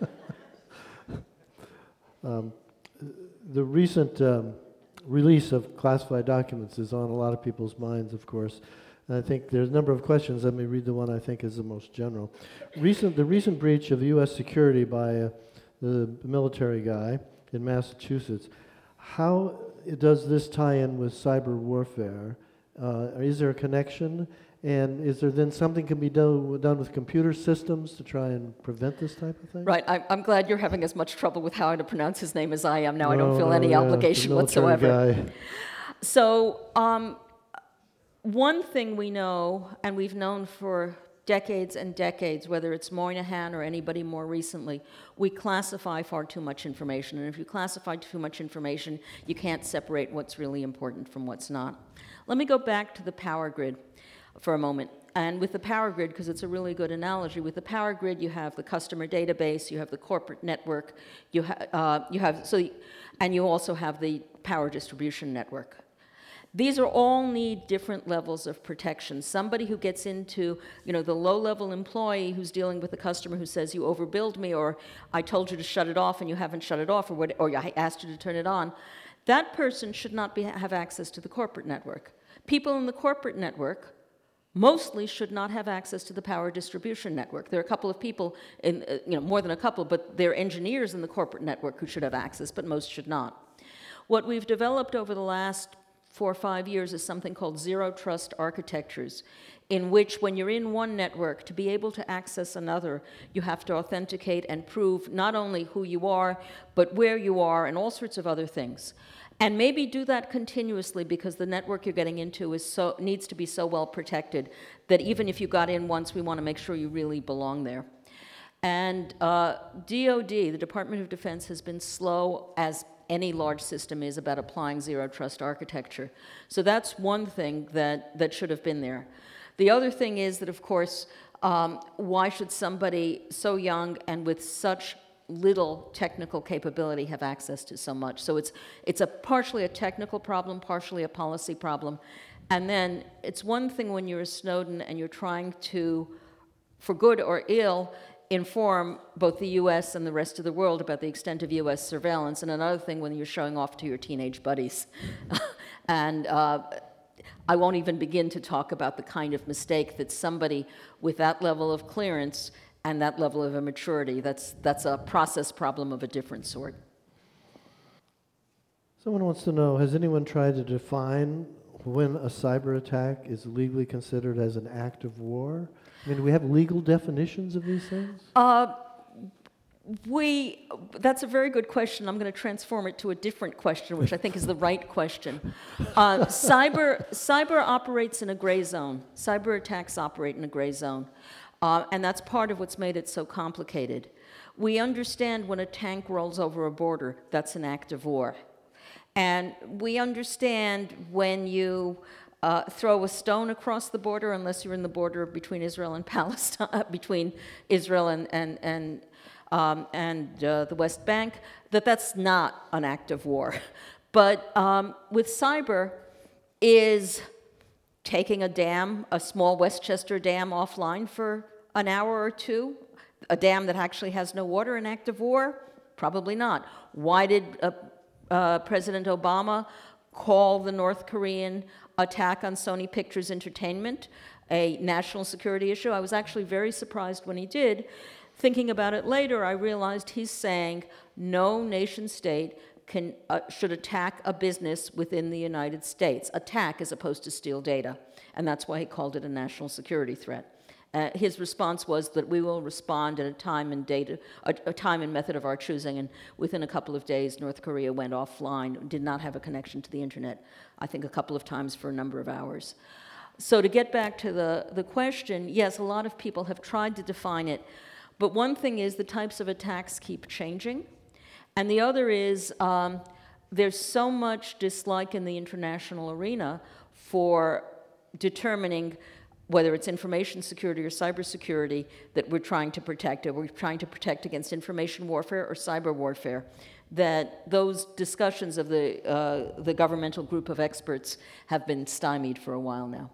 um, the recent um, release of classified documents is on a lot of people's minds, of course. And I think there's a number of questions. Let me read the one I think is the most general. Recent, the recent breach of U S security by uh, the military guy in Massachusetts. How does this tie in with cyber warfare? Uh, is there a connection? And is there then something can be do, done with computer systems to try and prevent this type of thing? Right. I, I'm glad you're having as much trouble with how to pronounce his name as I am. Now no, I don't feel no, any yeah, obligation the military whatsoever. Guy. So um, one thing we know, and we've known for decades and decades, whether it's Moynihan or anybody more recently, we classify far too much information. And if you classify too much information, you can't separate what's really important from what's not. Let me go back to the power grid for a moment. And with the power grid, because it's a really good analogy, with the power grid, you have the customer database, you have the corporate network, you, ha uh, you have, so, and you also have the power distribution network. These are all need different levels of protection. Somebody who gets into, you know, the low-level employee who's dealing with a customer who says, you overbilled me, or I told you to shut it off and you haven't shut it off, or, what, or I asked you to turn it on, that person should not be, have access to the corporate network. People in the corporate network mostly should not have access to the power distribution network. There are a couple of people, in, uh, you know, more than a couple, but there are engineers in the corporate network who should have access, but most should not. What we've developed over the last four or five years is something called zero trust architectures, in which when you're in one network, to be able to access another, you have to authenticate and prove not only who you are, but where you are and all sorts of other things. And maybe do that continuously, because the network you're getting into is so, needs to be so well protected that even if you got in once, we want to make sure you really belong there. And uh, D O D, the Department of Defense, has been slow, as any large system is, about applying zero trust architecture. So that's one thing that, that should have been there. The other thing is that, of course, um, why should somebody so young and with such little technical capability have access to so much? So it's, it's a partially a technical problem, partially a policy problem. And then it's one thing when you're a Snowden and you're trying to, for good or ill, inform both the U S and the rest of the world about the extent of U S surveillance, and another thing when you're showing off to your teenage buddies. and uh, I won't even begin to talk about the kind of mistake that somebody with that level of clearance and that level of immaturity, that's, that's a process problem of a different sort. Someone wants to know, has anyone tried to define when a cyber attack is legally considered as an act of war? I mean, do we have legal definitions of these things? Uh, we, that's a very good question. I'm going to transform it to a different question, which I think is the right question. Uh, cyber, cyber operates in a gray zone. Cyber attacks operate in a gray zone. Uh, and that's part of what's made it so complicated. We understand when a tank rolls over a border, that's an act of war. And we understand when you uh, throw a stone across the border, unless you're in the border between Israel and Palestine, between Israel and, and, and, um, and uh, the West Bank, that that's not an act of war. But um, with cyber is taking a dam, a small Westchester dam, offline for an hour or two, a dam that actually has no water, an act of war? Probably not. Why did uh, uh, President Obama call the North Korean attack on Sony Pictures Entertainment a national security issue? I was actually very surprised when he did. Thinking about it later, I realized he's saying no nation state Can, uh, should attack a business within the United States. Attack as opposed to steal data. And that's why he called it a national security threat. Uh, his response was that we will respond at a time and data, a, a time and method of our choosing. And within a couple of days, North Korea went offline, did not have a connection to the internet, I think a couple of times for a number of hours. So to get back to the, the question, yes, a lot of people have tried to define it. But one thing is the types of attacks keep changing. And the other is um, there's so much dislike in the international arena for determining whether it's information security or cybersecurity that we're trying to protect, or we're trying to protect against information warfare or cyber warfare, that those discussions of the, uh, the governmental group of experts have been stymied for a while now.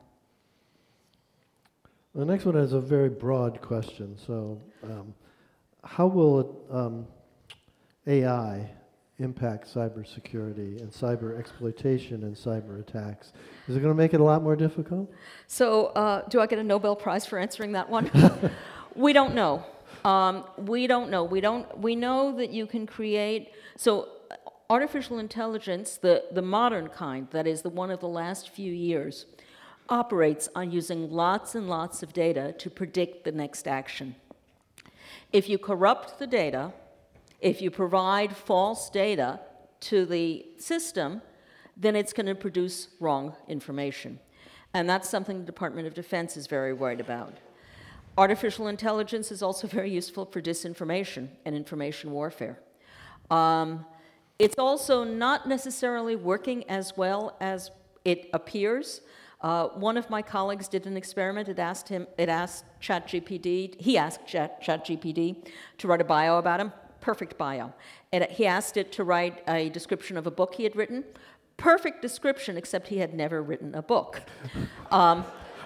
The next one is a very broad question. So um, how will it, um, A I impact cybersecurity and cyber exploitation and cyber attacks? Is it going to make it a lot more difficult? So uh, do I get a Nobel Prize for answering that one? We don't know. Um, we don't know. We don't. We know that you can create. So artificial intelligence, the, the modern kind, that is the one of the last few years, operates on using lots and lots of data to predict the next action. If you corrupt the data, if you provide false data to the system, then it's going to produce wrong information. And that's something the Department of Defense is very worried about. Artificial intelligence is also very useful for disinformation and information warfare. Um, it's also not necessarily working as well as it appears. Uh, one of my colleagues did an experiment. It asked him, it asked ChatGPT, he asked Chat, ChatGPT to write a bio about him. Perfect bio. And he asked it to write a description of a book he had written. Perfect description, except he had never written a book. Um,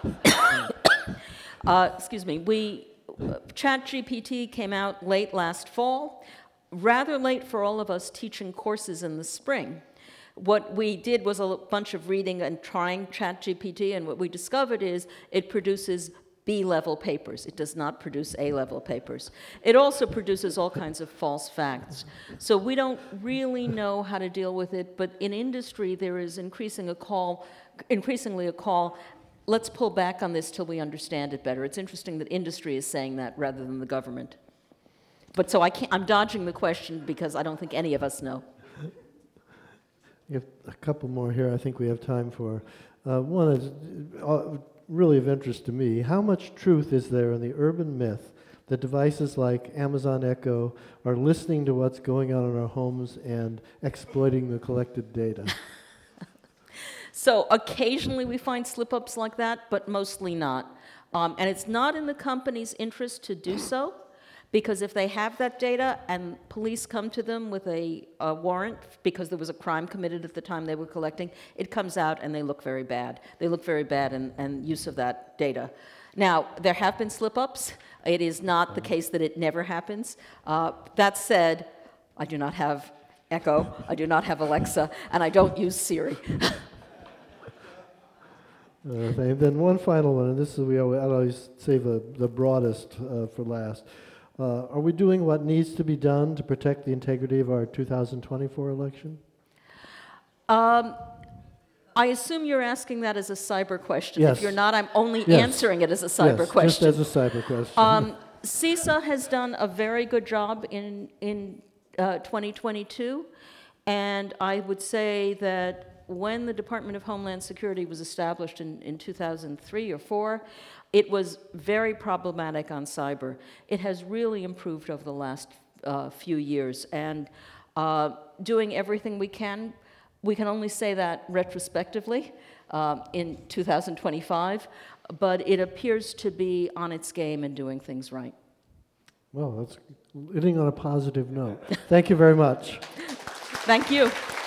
uh, excuse me. We, uh, ChatGPT came out late last fall, rather late for all of us teaching courses in the spring. What we did was a bunch of reading and trying ChatGPT, and what we discovered is it produces B-level papers. It does not produce A-level papers. It also produces all kinds of false facts. So we don't really know how to deal with it, but in industry there is increasing a call, increasingly a call, let's pull back on this till we understand it better. It's interesting that industry is saying that rather than the government. But so I can't, I'm dodging the question because I don't think any of us know. We have a couple more here I think we have time for. Uh, one is uh, really of interest to me. How much truth is there in the urban myth that devices like Amazon Echo are listening to what's going on in our homes and exploiting the collected data? So occasionally we find slip-ups like that, but mostly not. Um, and it's not in the company's interest to do so, because if they have that data and police come to them with a, a warrant because there was a crime committed at the time they were collecting, it comes out and they look very bad. They look very bad in, in use of that data. Now, there have been slip-ups. It is not the case that it never happens. Uh, that said, I do not have Echo, I do not have Alexa, and I don't use Siri. Uh, th- then one final one, and this is we always, I always save the, the broadest uh, for last. Uh, are we doing what needs to be done to protect the integrity of our two thousand twenty-four election? Um, I assume you're asking that as a cyber question. Yes. If you're not, I'm only Yes. answering it as a cyber yes, question. just as a cyber question. Um, CISA has done a very good job in, in uh, twenty twenty-two, and I would say that when the Department of Homeland Security was established in, in two thousand three or four, it was very problematic on cyber. It has really improved over the last uh, few years, and uh, doing everything we can. We can only say that retrospectively um, in two thousand twenty-five, but it appears to be on its game and doing things right. Well, that's ending on a positive note. Thank you very much. Thank you.